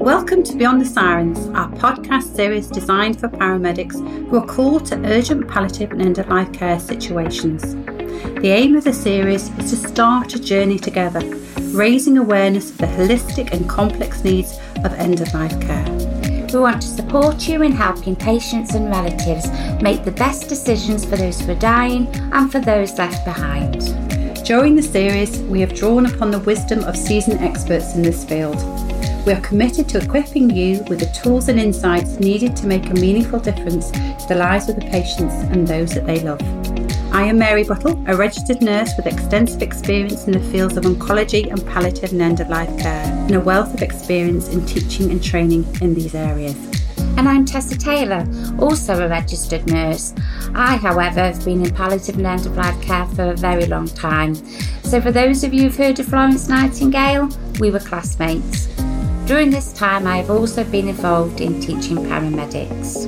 Welcome to Beyond the Sirens, our podcast series designed for paramedics who are called to urgent palliative and end-of-life care situations. The aim of the series is to start a journey together, raising awareness of the holistic and complex needs of end-of-life care. We want to support you in helping patients and relatives make the best decisions for those who are dying and for those left behind. During the series, we have drawn upon the wisdom of seasoned experts in this field. We are committed to equipping you with the tools and insights needed to make a meaningful difference to the lives of the patients and those that they love. I am Mary Buttle, a registered nurse with extensive experience in the fields of oncology and palliative and end-of-life care, and a wealth of experience in teaching and training in these areas. And I'm Tessa Taylor, also a registered nurse. I, however, have been in palliative and end-of-life care for a very long time. So for those of you who've heard of Florence Nightingale, we were classmates. During this time, I have also been involved in teaching paramedics.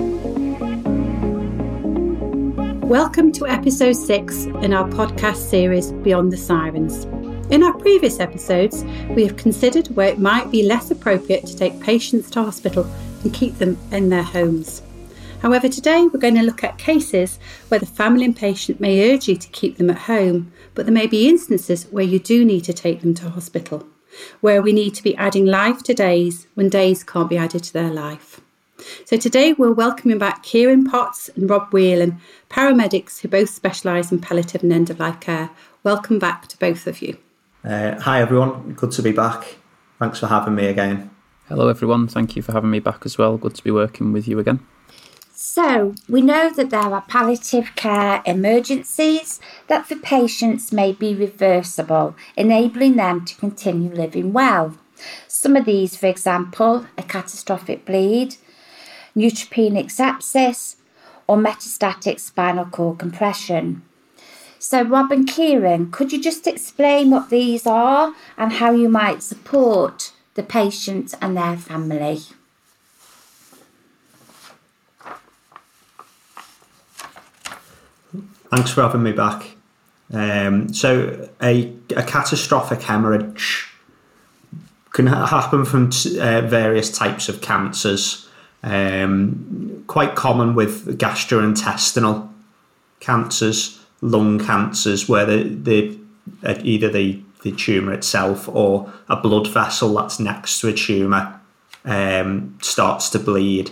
Welcome to episode 6 in our podcast series, Beyond the Sirens. In our previous episodes, we have considered where it might be less appropriate to take patients to hospital and keep them in their homes. However, today we're going to look at cases where the family and patient may urge you to keep them at home, but there may be instances where you do need to take them to hospital, where we need to be adding life to days when days can't be added to their life. So today we're welcoming back Kieran Potts and Rob Whelan, paramedics who both specialise in palliative and end-of-life care. Welcome back to both of you. Hi everyone, good to be back. Thanks for having me again. Hello everyone, thank you for having me back as well. Good to be working with you again. So, we know that there are palliative care emergencies that for patients may be reversible, enabling them to continue living well. Some of these, for example, a catastrophic bleed, neutropenic sepsis, or metastatic spinal cord compression. So, Rob and Kieran, could you just explain what these are and how you might support the patient and their family? Thanks for having me back. So a catastrophic hemorrhage can happen from various types of cancers. Quite common with gastrointestinal cancers, lung cancers, where either the tumour itself or a blood vessel that's next to a tumour starts to bleed.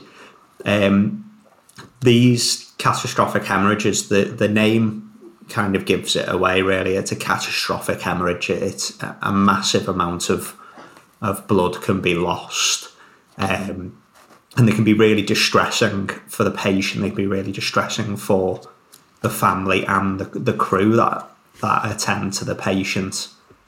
These catastrophic hemorrhages, the name kind of gives it away, really. It's a catastrophic hemorrhage. It's a massive amount of blood can be lost. And they can be really distressing for the patient. They can be really distressing for the family and the crew that attend to the patient.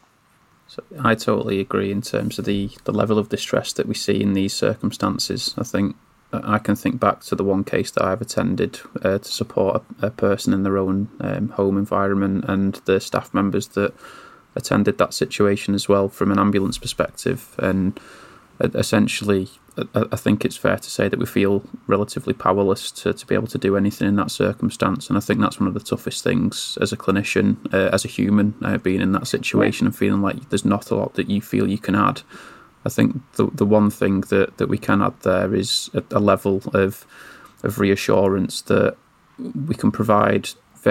So I totally agree in terms of the level of distress that we see in these circumstances. I think I can think back to the one case that I've attended to support a person in their own home environment, and the staff members that attended that situation as well from an ambulance perspective. And essentially, I think it's fair to say that we feel relatively powerless to be able to do anything in that circumstance. And I think that's one of the toughest things as a clinician, as a human, being in that situation and feeling like there's not a lot that you feel you can add. I think the one thing that we can add there is a level of reassurance that we can provide.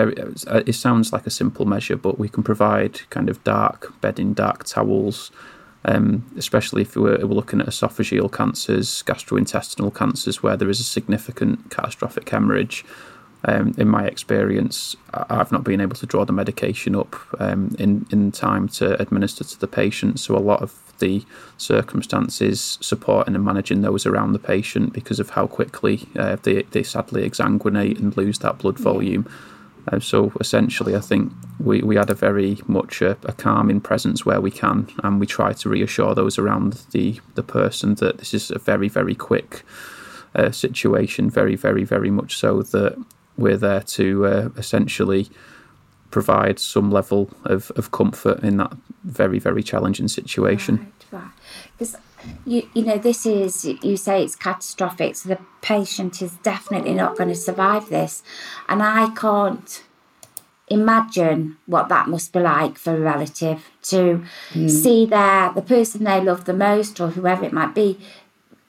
It sounds like a simple measure, but we can provide kind of dark bedding, dark towels, especially if we're looking at esophageal cancers, gastrointestinal cancers, where there is a significant catastrophic hemorrhage. In my experience, I've not been able to draw the medication up in time to administer to the patient. So a lot of the circumstances supporting and managing those around the patient, because of how quickly they sadly exsanguinate and lose that blood volume. So essentially, I think we add a very much a calming presence where we can, and we try to reassure those around the person that this is a very, very quick situation, very, very, very much so that we're there to essentially provide some level of comfort in that very, very challenging situation. Right. Because, you know, this is, you say it's catastrophic, so the patient is definitely not going to survive this. And I can't imagine what that must be like for a relative to see the person they love the most, or whoever it might be,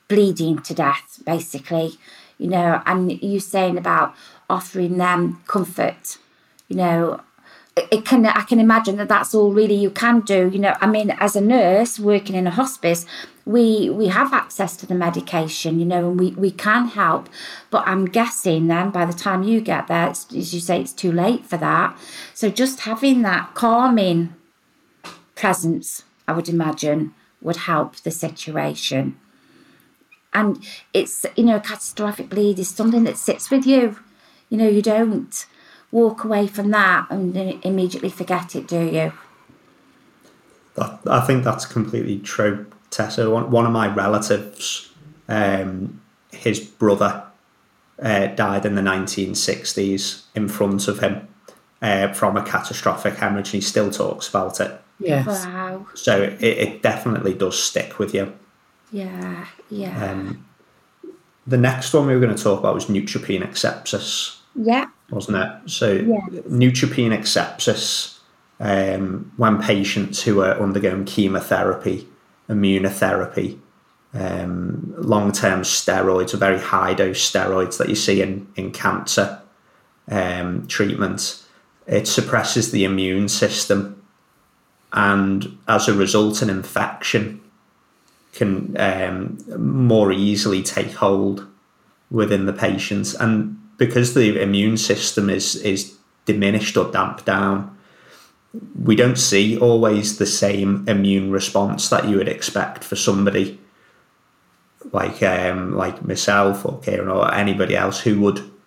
bleeding to death, basically, you know, and you saying about offering them comfort, you know, I can imagine that that's all really you can do. You know, I mean, as a nurse working in a hospice, we have access to the medication, you know, and we can help. But I'm guessing then by the time you get there, as you say, it's too late for that. So just having that calming presence, I would imagine, would help the situation. And it's, you know, catastrophic bleed is something that sits with you. You know, you don't walk away from that and immediately forget it, do you? I think that's completely true, Tessa. One of my relatives, his brother died in the 1960s in front of him from a catastrophic hemorrhage, and he still talks about it. Yes. Wow. So it definitely does stick with you. Yeah. The next one we were going to talk about was neutropenic sepsis. Yeah. Wasn't it? So Yes. neutropenic sepsis, when patients who are undergoing chemotherapy, immunotherapy, long-term steroids or very high-dose steroids that you see in cancer treatment, it suppresses the immune system, and as a result an infection can more easily take hold within the patient. And because the immune system is diminished or damped down, we don't see always the same immune response that you would expect for somebody like myself or Kieran or anybody else who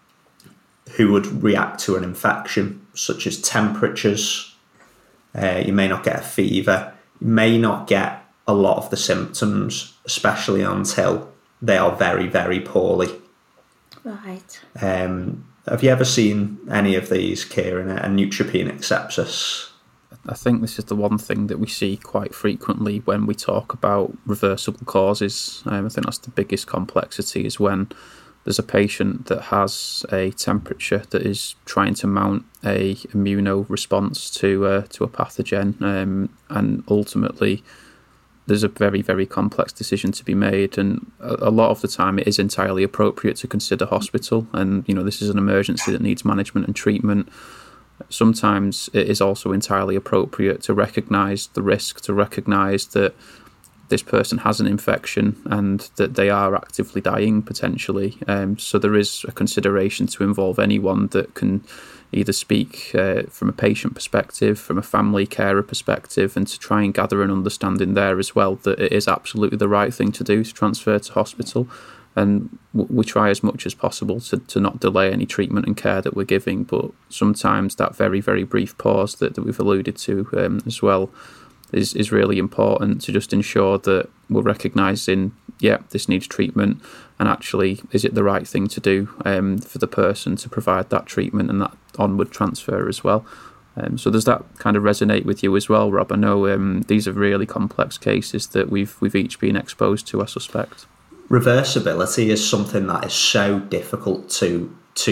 would react to an infection, such as temperatures. You may not get a fever. You may not get a lot of the symptoms, especially until they are very, very poorly. Right. Have you ever seen any of these, Kieran, a neutropenic sepsis? I think this is the one thing that we see quite frequently when we talk about reversible causes. I think that's the biggest complexity, is when there's a patient that has a temperature that is trying to mount a immunoresponse to a pathogen, and ultimately there's a very, very complex decision to be made, and a lot of the time it is entirely appropriate to consider hospital, and, you know, this is an emergency that needs management and treatment. Sometimes it is also entirely appropriate to recognise the risk, to recognise that this person has an infection and that they are actively dying potentially. So there is a consideration to involve anyone that can either speak from a patient perspective, from a family carer perspective, and to try and gather an understanding there as well that it is absolutely the right thing to do to transfer to hospital. And we try as much as possible to not delay any treatment and care that we're giving, but sometimes that very, very brief pause that we've alluded to as well is really important, to just ensure that we're recognising, this needs treatment, and actually, is it the right thing to do for the person to provide that treatment and that onward transfer as well. So does that kind of resonate with you as well, Rob? I know these are really complex cases that we've each been exposed to, I suspect. Reversibility is something that is so difficult to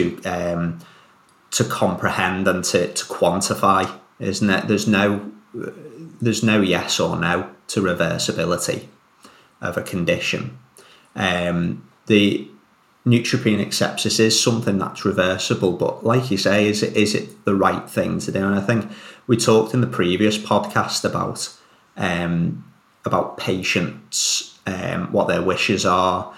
comprehend and to quantify, isn't it? There's no yes or no to reversibility of a condition. The neutropenic sepsis is something that's reversible, but like you say, is it the right thing to do? And I think we talked in the previous podcast about patients, what their wishes are,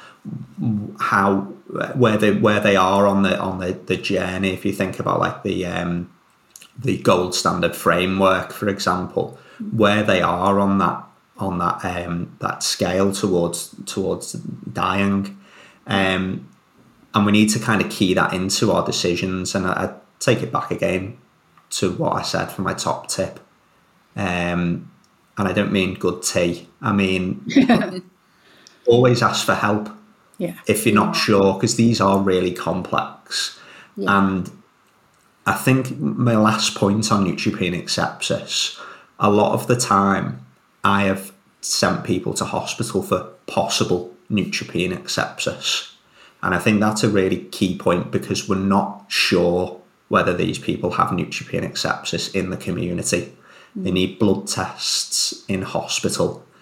where they are on the journey. If you think about like the gold standard framework, for example, where they are on that scale towards dying, and we need to kind of key that into our decisions. And I take it back again to what I said for my top tip, and I don't mean good tea. I mean always ask for help if you're not sure, because these are really complex. And I think my last point on neutropenic sepsis, a lot of the time I have sent people to hospital for possible neutropenic sepsis. And I think that's a really key point, because we're not sure whether these people have neutropenic sepsis in the community. They need blood tests in hospital.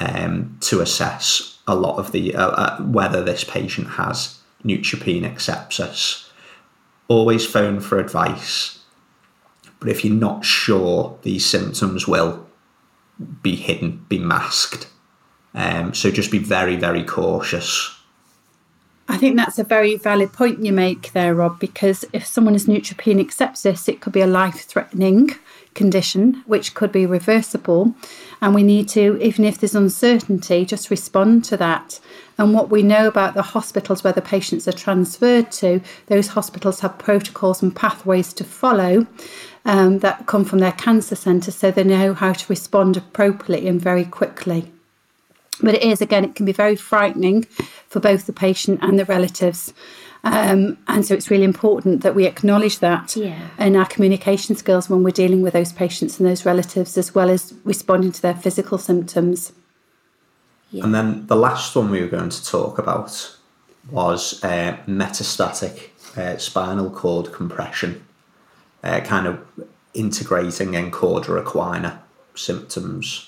to assess a lot of the whether this patient has neutropenic sepsis. Always phone for advice, but if you're not sure, these symptoms will be hidden, be masked. So just be very, very cautious. I think that's a very valid point you make there, Rob, because if someone has neutropenic sepsis, it could be a life-threatening condition, which could be reversible. And we need to, even if there's uncertainty, just respond to that. And what we know about the hospitals where the patients are transferred to, those hospitals have protocols and pathways to follow that come from their cancer centre, so they know how to respond appropriately and very quickly. But it is, again, it can be very frightening for both the patient and the relatives. And so it's really important that we acknowledge that in our communication skills when we're dealing with those patients and those relatives, as well as responding to their physical symptoms. Yeah. And then the last one we were going to talk about was metastatic spinal cord compression, kind of integrating Nkorda Equina symptoms.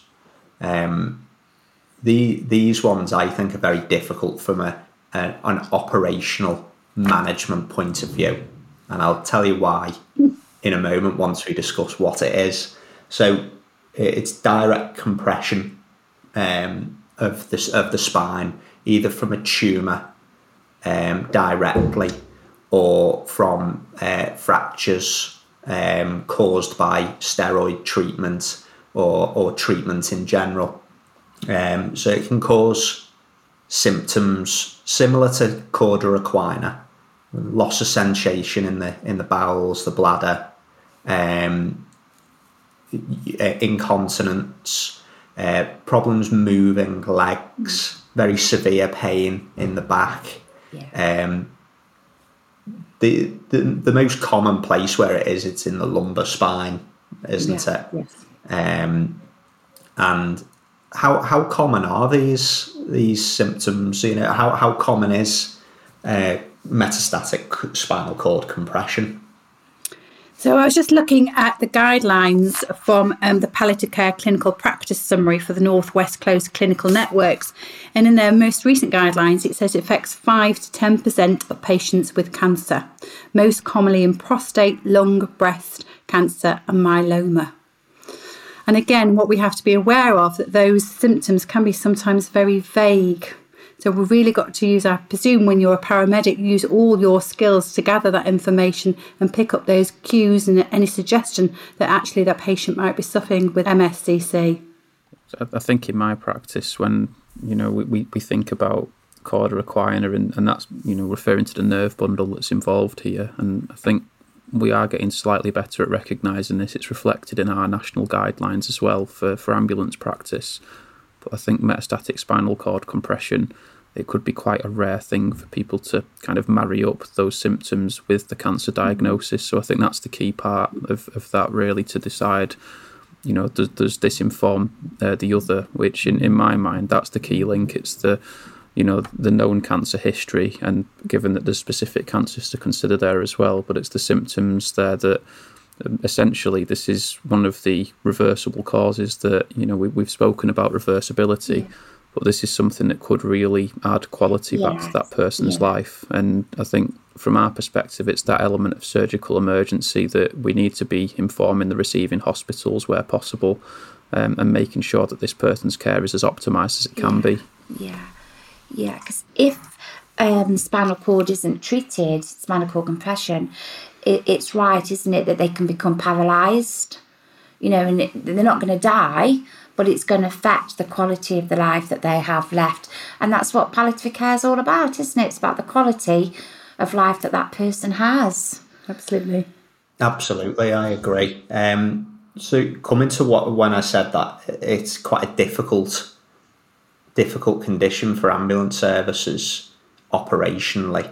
These ones I think are very difficult from an operational management point of view, and I'll tell you why in a moment once we discuss what it is. So it's direct compression of the spine, either from a tumour directly or from fractures caused by steroid treatment or treatment in general. So it can cause symptoms similar to Cauda equina, loss of sensation in the bowels, the bladder, incontinence, problems moving legs, very severe pain in the back. The most common place where it's in the lumbar spine, isn't it? Yes. And how common are these symptoms? You know, how common is metastatic spinal cord compression? So I was just looking at the guidelines from the Palliative Care Clinical Practice Summary for the North West Close Clinical Networks. And in their most recent guidelines, it says it affects 5 to 10% of patients with cancer, most commonly in prostate, lung, breast cancer and myeloma. And again, what we have to be aware of, that those symptoms can be sometimes very vague. So we've really got to use, I presume, when you're a paramedic, use all your skills to gather that information and pick up those cues and any suggestion that actually that patient might be suffering with MSCC. I think in my practice, when we think about Cauda equina, and that's referring to the nerve bundle that's involved here, and I think we are getting slightly better at recognising this. It's reflected in our national guidelines as well for ambulance practice. But I think metastatic spinal cord compression, it could be quite a rare thing for people to kind of marry up those symptoms with the cancer diagnosis. So I think that's the key part of that, really, to decide, does this inform the other, which in my mind, that's the key link. It's the known cancer history, and given that there's specific cancers to consider there as well, but it's the symptoms there that essentially this is one of the reversible causes that, we've spoken about reversibility, but this is something that could really add quality back to that person's life. And I think from our perspective, it's that element of surgical emergency that we need to be informing the receiving hospitals where possible, and making sure that this person's care is as optimised as it can be. Yeah, because if spinal cord isn't treated, spinal cord compression, it's right, isn't it, that they can become paralysed, and they're not going to die, but it's going to affect the quality of the life that they have left. And that's what palliative care is all about, isn't it? It's about the quality of life that person has. Absolutely, I agree. So coming to when I said that it's quite a difficult condition for ambulance services operationally.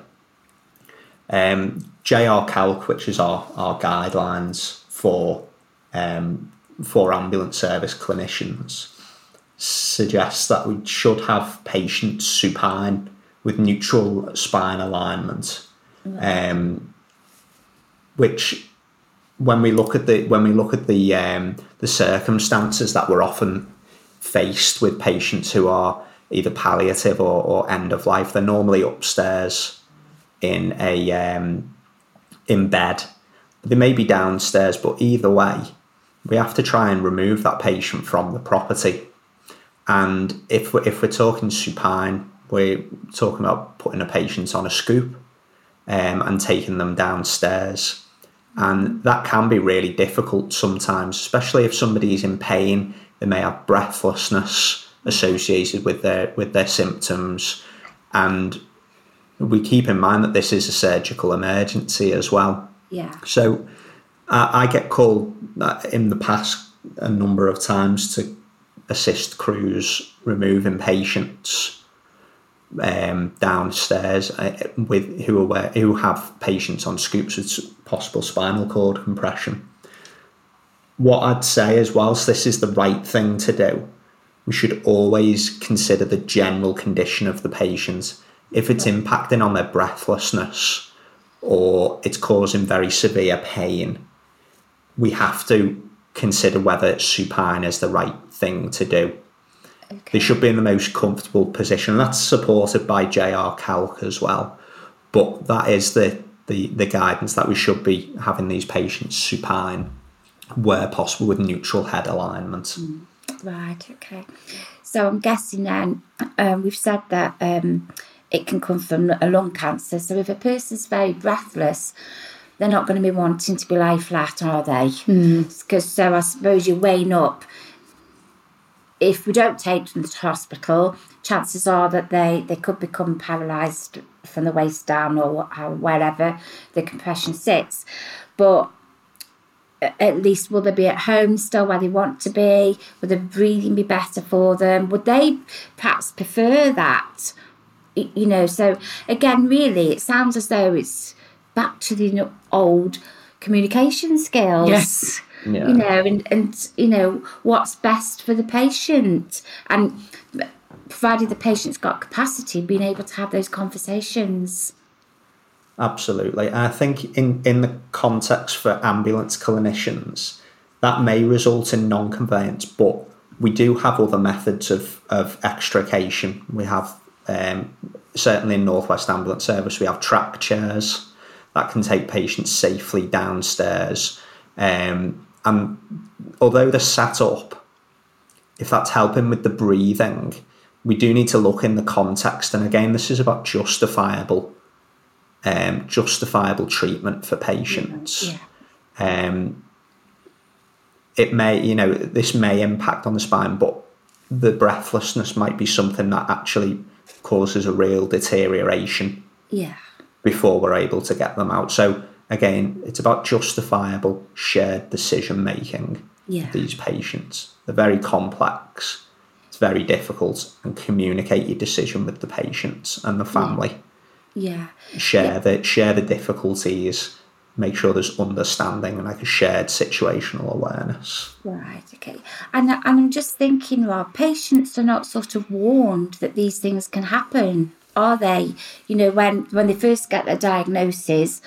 JR Calc, which is our guidelines for ambulance service clinicians, suggests that we should have patients supine with neutral spine alignment, which when we look at the circumstances that we're often faced with patients who are either palliative or end of life. They're normally upstairs in bed. They may be downstairs, but either way, we have to try and remove that patient from the property. And if we're talking supine, we're talking about putting a patient on a scoop and taking them downstairs. And that can be really difficult sometimes, especially if somebody's in pain. They may have breathlessness associated with their symptoms. And we keep in mind that this is a surgical emergency as well. Yeah. So I get called in the past a number of times to assist crews removing patients downstairs who have patients on scoops with possible spinal cord compression. What I'd say is, whilst this is the right thing to do, we should always consider the general condition of the patient. If it's impacting on their breathlessness or it's causing very severe pain, we have to consider whether supine is the right thing to do. Okay. They should be in the most comfortable position. That's supported by J.R. Kelk as well. But that is the guidance, that we should be having these patients supine where possible with neutral head alignment. Right, okay. So I'm guessing then, we've said that it can come from a lung cancer. So if a person's very breathless, they're not going to be wanting to be lie flat, are they? Because so I suppose you're weighing up, if we don't take them to hospital, chances are that they could become paralysed from the waist down or wherever the compression sits. But at least will they be at home still where they want to be? Will the breathing be better for them? Would they perhaps prefer that? You know, so again, really, it sounds as though it's back to the old communication skills. Yes. Yeah. You know, and you know, what's best for the patient. And provided the patient's got capacity, being able to have those conversations. Absolutely. And I think in the context for ambulance clinicians, that may result in non-conveyance, but we do have other methods of extrication. We have, certainly in North West Ambulance Service, we have track chairs that can take patients safely downstairs. And although they're sat up, if that's helping with the breathing, we do need to look in the context. And again, this is about justifiable treatment for patients. Yeah. It may, this may impact on the spine, but the breathlessness might be something that actually causes a real deterioration. Yeah. Before we're able to get them out. So again, it's about justifiable shared decision making. Yeah. For these patients. They're very complex. It's very difficult, and communicate your decision with the patients and the family. Yeah. Share the difficulties. Make sure there's understanding and like a shared situational awareness. Right, okay. And I'm just thinking, well, patients are not sort of warned that these things can happen, are they? You know, when they first get their diagnosis,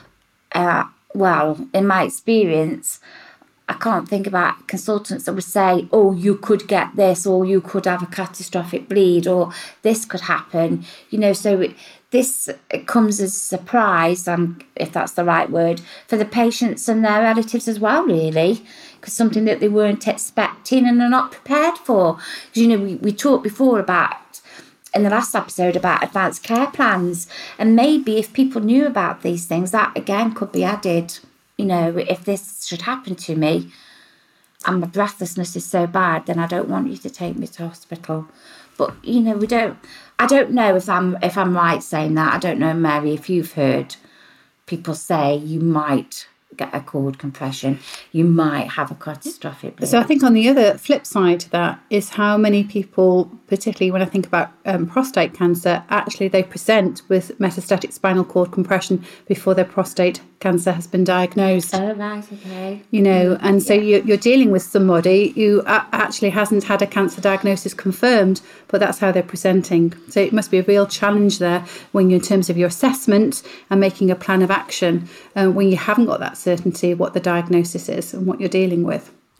well, in my experience, I can't think about consultants that would say, oh, you could get this, or you could have a catastrophic bleed, or this could happen. You know, so it comes as a surprise, if that's the right word, for the patients and their relatives as well, really, because something that they weren't expecting and are not prepared for. Because, you know, we talked before about, in the last episode, about advanced care plans, and maybe if people knew about these things, that again could be added. You know, if this should happen to me and my breathlessness is so bad, then I don't want you to take me to hospital. But, you know, I don't know if I'm right saying that. I don't know, Mary, if you've heard people say you might get a cord compression, you might have a catastrophic bleed. So I think on the other flip side to that is how many people, particularly when I think about prostate cancer, actually they present with metastatic spinal cord compression before their prostate cancer has been diagnosed. Oh, right, okay. You know, and so you're dealing with somebody who actually hasn't had a cancer diagnosis confirmed, but that's how they're presenting. So it must be a real challenge there when you're in terms of your assessment and making a plan of action when you haven't got that certainty what the diagnosis is and what you're dealing with.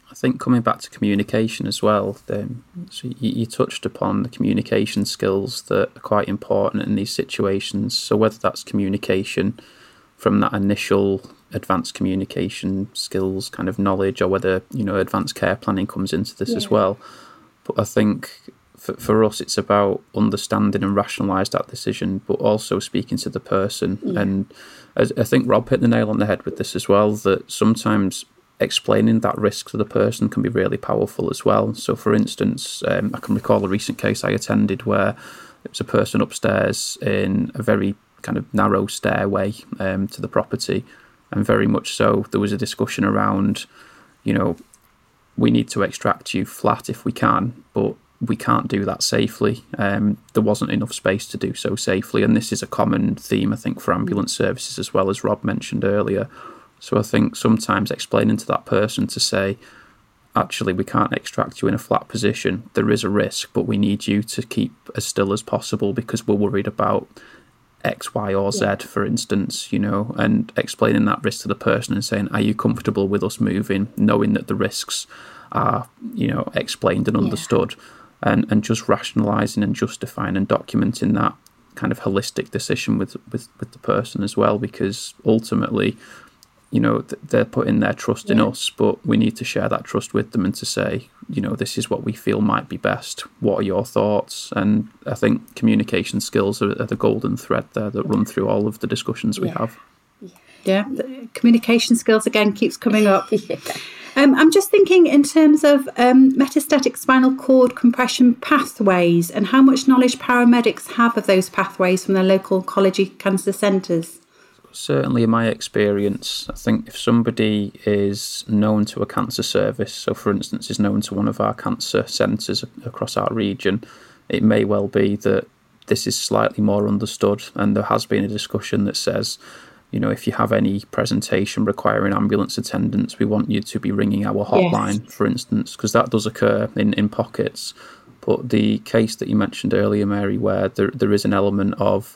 I think coming back to communication as well, so you touched upon the communication skills that are quite important in these situations. So whether that's communication from that initial advanced communication skills kind of knowledge, or whether, advanced care planning comes into this as well. But I think for us, it's about understanding and rationalise that decision, but also speaking to the person. Yeah. And I think Rob hit the nail on the head with this as well, that sometimes explaining that risk to the person can be really powerful as well. So, for instance, I can recall a recent case I attended where it was a person upstairs in a very kind of narrow stairway to the property, and very much so there was a discussion around, we need to extract you flat if we can, but we can't do that safely. There wasn't enough space to do so safely, and this is a common theme, I think, for ambulance services as well, as Rob mentioned earlier. So I think sometimes explaining to that person to say, actually, we can't extract you in a flat position. There is a risk, but we need you to keep as still as possible because we're worried about X, Y, or Z, for instance, and explaining that risk to the person and saying, are you comfortable with us moving, knowing that the risks are, explained and understood, and just rationalising and justifying and documenting that kind of holistic decision with the person as well, because ultimately, they're putting their trust in us, but we need to share that trust with them and to say, this is what we feel might be best. What are your thoughts? And I think communication skills are the golden thread there that run through all of the discussions we have. Yeah, the communication skills again keeps coming up. I'm just thinking in terms of metastatic spinal cord compression pathways and how much knowledge paramedics have of those pathways from their local oncology cancer centres. Certainly in my experience, I think if somebody is known to a cancer service, so for instance is known to one of our cancer centres across our region, it may well be that this is slightly more understood, and there has been a discussion that says, if you have any presentation requiring ambulance attendance, we want you to be ringing our hotline, for instance, because that does occur in pockets. But the case that you mentioned earlier, Mary, where there is an element of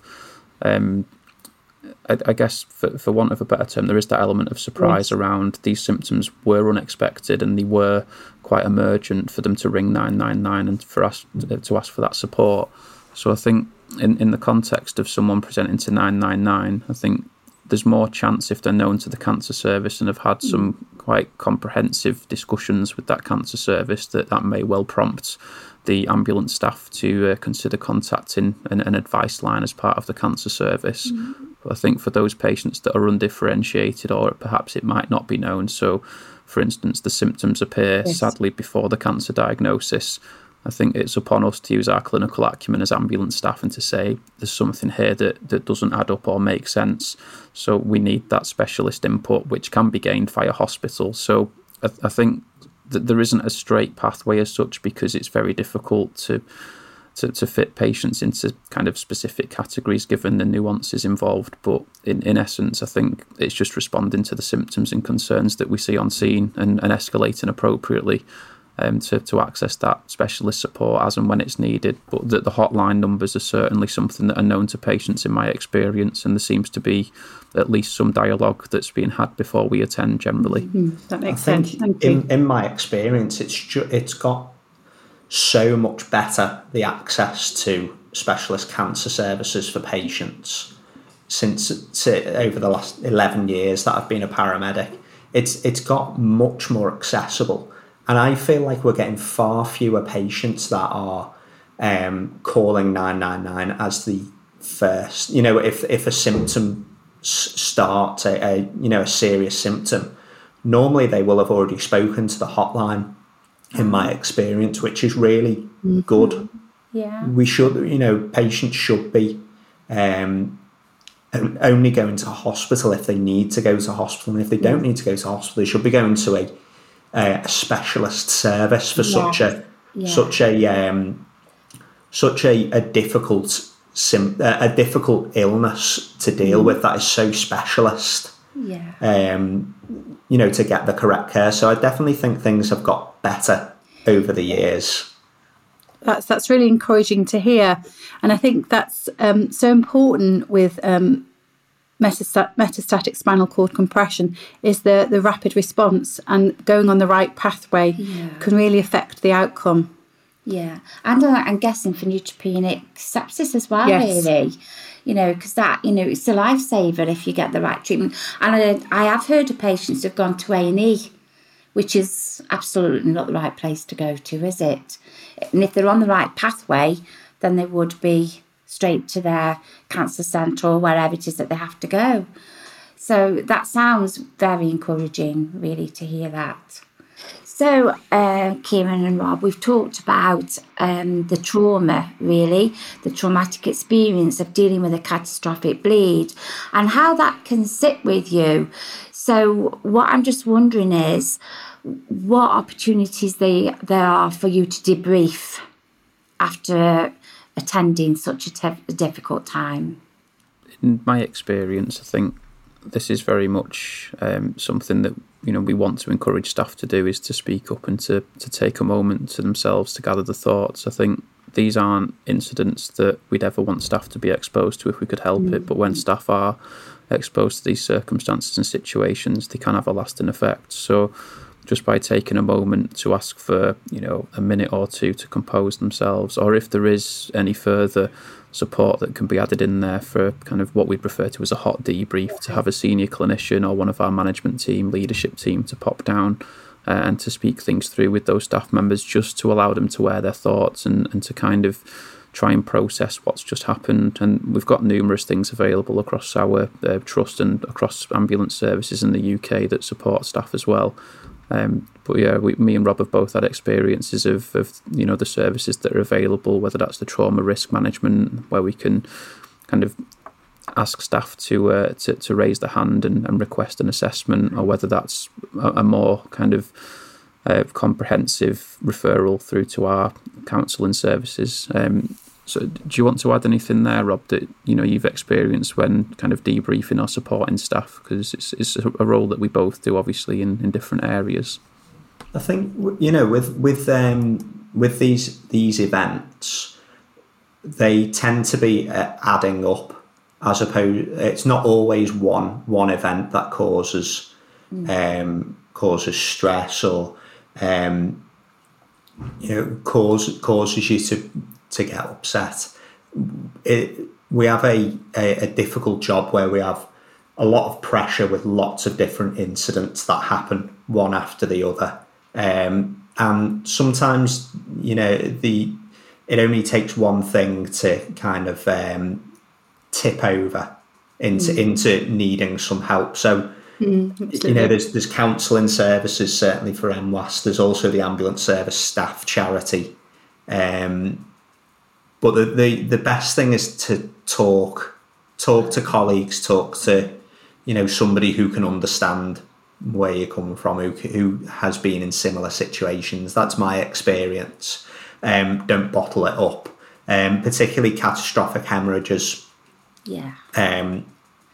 I guess, for want of a better term, there is that element of surprise around these symptoms were unexpected and they were quite emergent for them to ring 999 and for us to ask for that support. So I think in the context of someone presenting to 999, I think there's more chance if they're known to the cancer service and have had some quite comprehensive discussions with that cancer service that may well prompt the ambulance staff to consider contacting an advice line as part of the cancer service. But I think for those patients that are undifferentiated, or perhaps it might not be known, so for instance the symptoms appear sadly before the cancer diagnosis, I think it's upon us to use our clinical acumen as ambulance staff and to say there's something here that doesn't add up or make sense. So we need that specialist input, which can be gained via hospital. So I think that there isn't a straight pathway as such, because it's very difficult to fit patients into kind of specific categories given the nuances involved. But in essence, I think it's just responding to the symptoms and concerns that we see on scene and escalating appropriately to access that specialist support as and when it's needed. But the hotline numbers are certainly something that are known to patients in my experience, and there seems to be at least some dialogue that's being had before we attend generally. That makes sense. Thank you. In my experience, it's got so much better, the access to specialist cancer services for patients since over the last 11 years that I've been a paramedic. It's got much more accessible. And I feel like we're getting far fewer patients that are calling 999 as the first. If a symptom starts, a serious symptom, normally they will have already spoken to the hotline, in my experience, which is really good. Yeah. We should, patients should be only going to hospital if they need to go to hospital. And if they don't need to go to hospital, they should be going to a specialist service for such a difficult illness to deal with that is so specialist. To get the correct care. So I definitely think things have got better over the years. That's really encouraging to hear, and I think that's so important with metastatic spinal cord compression is the rapid response, and going on the right pathway can really affect the outcome. Yeah, and I'm guessing for neutropenic sepsis as well, really. Because that, it's a lifesaver if you get the right treatment. And I have heard of patients who've gone to A&E, which is absolutely not the right place to go to, is it? And if they're on the right pathway, then they would be straight to their cancer centre or wherever it is that they have to go. So that sounds very encouraging, really, to hear that. So, Kieran and Rob, we've talked about the trauma, really, the traumatic experience of dealing with a catastrophic bleed and how that can sit with you. So what I'm just wondering is what opportunities there are for you to debrief after attending such a difficult time. In my experience, I think this is very much something that we want to encourage staff to do, is to speak up and to take a moment to themselves to gather the thoughts. I think these aren't incidents that we'd ever want staff to be exposed to if we could help it, but when staff are exposed to these circumstances and situations, they can have a lasting effect. So just by taking a moment to ask for a minute or two to compose themselves, or if there is any further support that can be added in there for kind of what we'd refer to as a hot debrief, to have a senior clinician or one of our management team, leadership team to pop down and to speak things through with those staff members, just to allow them to air their thoughts and to kind of try and process what's just happened. And we've got numerous things available across our trust and across ambulance services in the UK that support staff as well. But yeah, me and Rob have both had experiences of the services that are available, whether that's the trauma risk management, where we can kind of ask staff to raise their hand and request an assessment, or whether that's a more kind of comprehensive referral through to our counselling services. So do you want to add anything there, Rob, that you've experienced when kind of debriefing or supporting staff? Because it's a role that we both do, obviously, in different areas. I think with these events, they tend to be adding up, as opposed it's not always one event that causes stress or causes you to get upset. We have a difficult job where we have a lot of pressure with lots of different incidents that happen one after the other, and sometimes it only takes one thing to kind of tip over into needing some help. So there's counselling services, certainly for MWAS. There's also the ambulance service staff charity. But the best thing is to talk to colleagues, talk to somebody who can understand where you're coming from, who has been in similar situations. That's my experience. Don't bottle it up. Particularly catastrophic hemorrhages. Yeah. A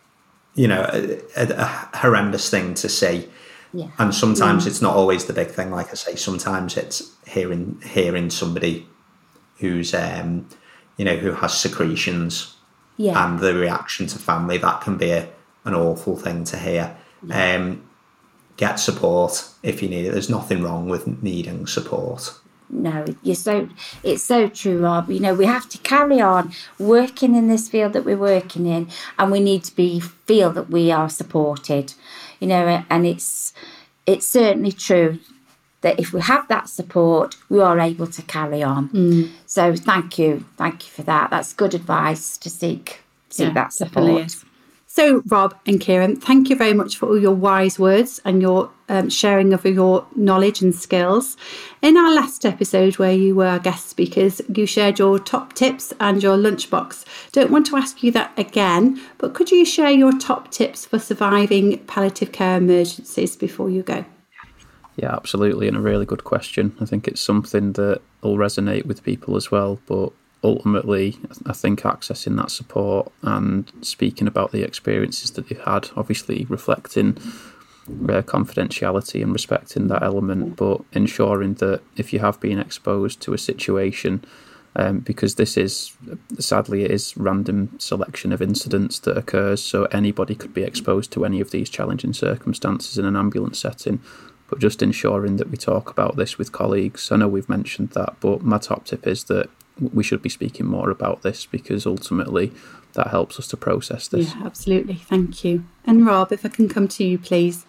horrendous thing to see. Yeah. And sometimes it's not always the big thing. Like I say, sometimes it's hearing somebody who's who has secretions, and the reaction to family, that can be an awful thing to hear. Get support if you need it. There's nothing wrong with needing support. No, it's so true, Rob. We have to carry on working in this field that we're working in, and we need to feel that we are supported. And it's certainly true that if we have that support, we are able to carry on. So thank you for that. That's good advice to seek that support. So Rob and Kieran, thank you very much for all your wise words and your sharing of your knowledge and skills. In our last episode, where you were our guest speakers, you shared your top tips and your lunchbox. Don't want to ask you that again, but could you share your top tips for surviving palliative care emergencies before you go? Yeah, absolutely, and a really good question. I think it's something that will resonate with people as well, but ultimately, I think accessing that support and speaking about the experiences that they've had, obviously reflecting confidentiality and respecting that element, but ensuring that if you have been exposed to a situation, because this is, sadly, it is random selection of incidents that occurs, so anybody could be exposed to any of these challenging circumstances in an ambulance setting. But just ensuring that we talk about this with colleagues. I know we've mentioned that, but my top tip is that we should be speaking more about this, because ultimately that helps us to process this. Yeah, absolutely. Thank you. And Rob, if I can come to you, please.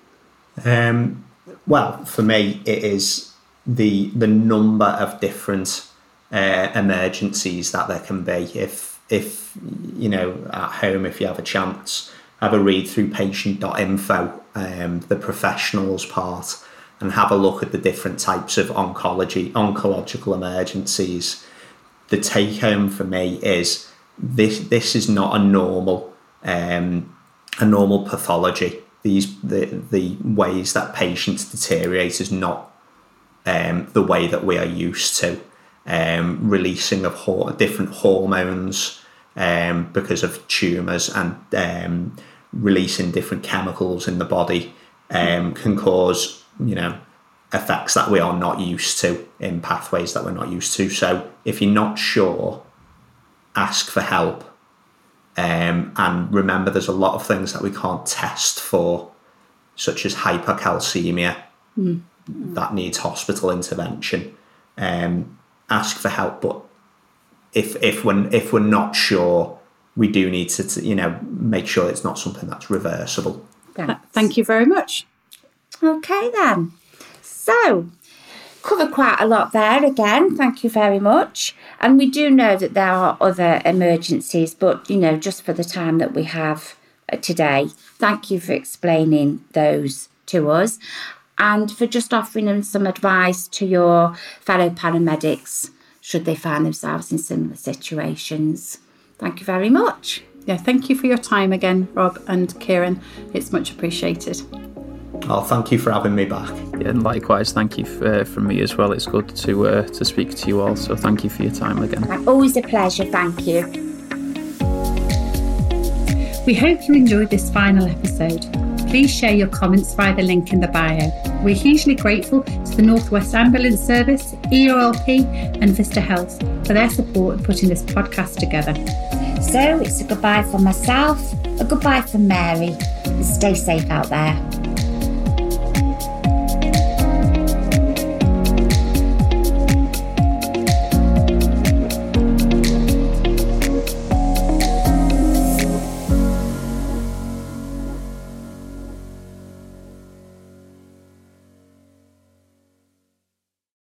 Well, for me, it is the number of different emergencies that there can be. If at home, if you have a chance, have a read through patient.info, the professionals part, and have a look at the different types of oncological emergencies. The take home for me is this is not a normal pathology. The ways that patients deteriorate is not the way that we are used to. Releasing of different hormones because of tumours, and releasing different chemicals in the body can cause effects that we are not used to, in pathways that we're not used to. So if you're not sure, ask for help. And remember, there's a lot of things that we can't test for, such as hypercalcemia, that needs hospital intervention. Ask for help, but if we're not sure, we do need to make sure it's not something that's reversible. Thank you very much. Okay then. So, covered quite a lot there again. Thank you very much. And we do know that there are other emergencies, but, just for the time that we have today, thank you for explaining those to us and for just offering them some advice to your fellow paramedics should they find themselves in similar situations. Thank you very much. Yeah, thank you for your time again, Rob and Kieran. It's much appreciated. Oh, thank you for having me back. Yeah, and likewise, thank you from me as well. It's good to speak to you all, so thank you for your time again. Always a pleasure, thank you. We hope you enjoyed this final episode. Please share your comments via the link in the bio. We're hugely grateful to the North West Ambulance Service, EOLP and Vista Health for their support in putting this podcast together. So it's a goodbye from myself, a goodbye from Mary, and stay safe out there.